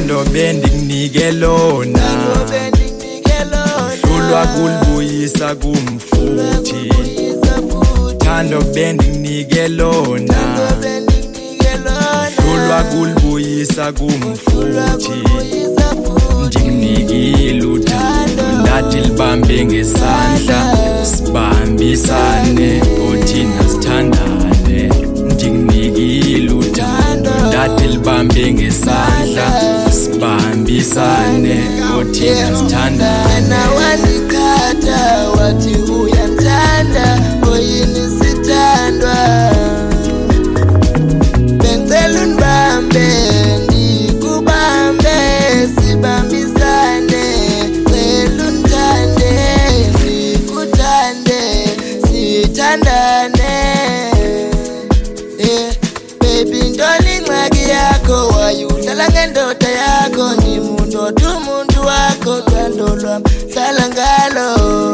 Thando bendikunike lona hlulwa kulibuyisa kumfuthi Thando bendikunike lona hlulwa kulibuyisa kumfuthi Ndikunike uthando ndathi libambe ngesandla sibambisane othina sithandane Ndikunike uthando ndathi libambe ngesandla sibambisane othina sithandane Wena wandikhatha wathi uyandithanda oyini sithandwa Bengicela undibambe ndikubambe sibambisane cela undithande ndikuthande sithandane Baby ntoni ingxaki yakho wayuhlala ngendoda yakho ndimundoda umuntu wakho thando lwam hlala ngalo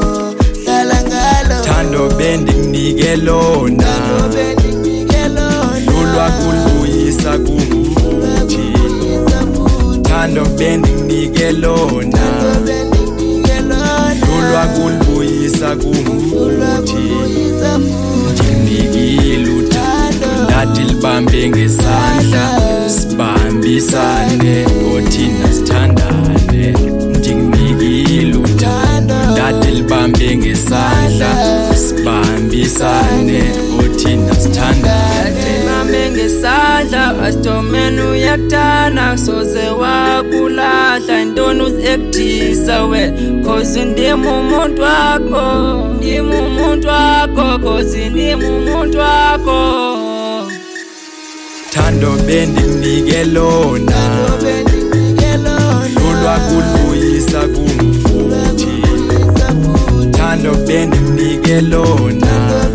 Thando bendikunike lona hlulwa kulibuyisa kumfuthi Thando bendikunike lona hlulwa kulibuyisa kumfuthi Ndikunike uthando ndathi libambe ngesandla sibambisane othina sithandane Ndikunike uthando ndathi libambe ngesandla sibambisane othina sithandane Libambe ngesandla asitomeni uyakuthanda soze wakulahla intoni uzi-ektisa we cause ndimi umuntu wakho cause ndimi umuntu wakho Thando bendikunike lona hlulwa kulibuyisa kumfuthi Thando bendikunike lona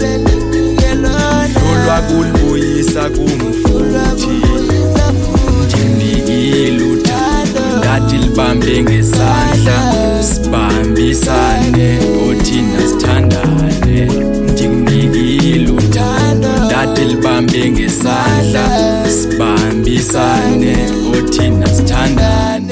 hlulwa kulibuyisa kumfuthi Ndikunike uthando ndathi libambe ngesandla sibambisane othina sithandane Ndikunike uthando ndathi libambe ngesandla sibambisane othina sithandane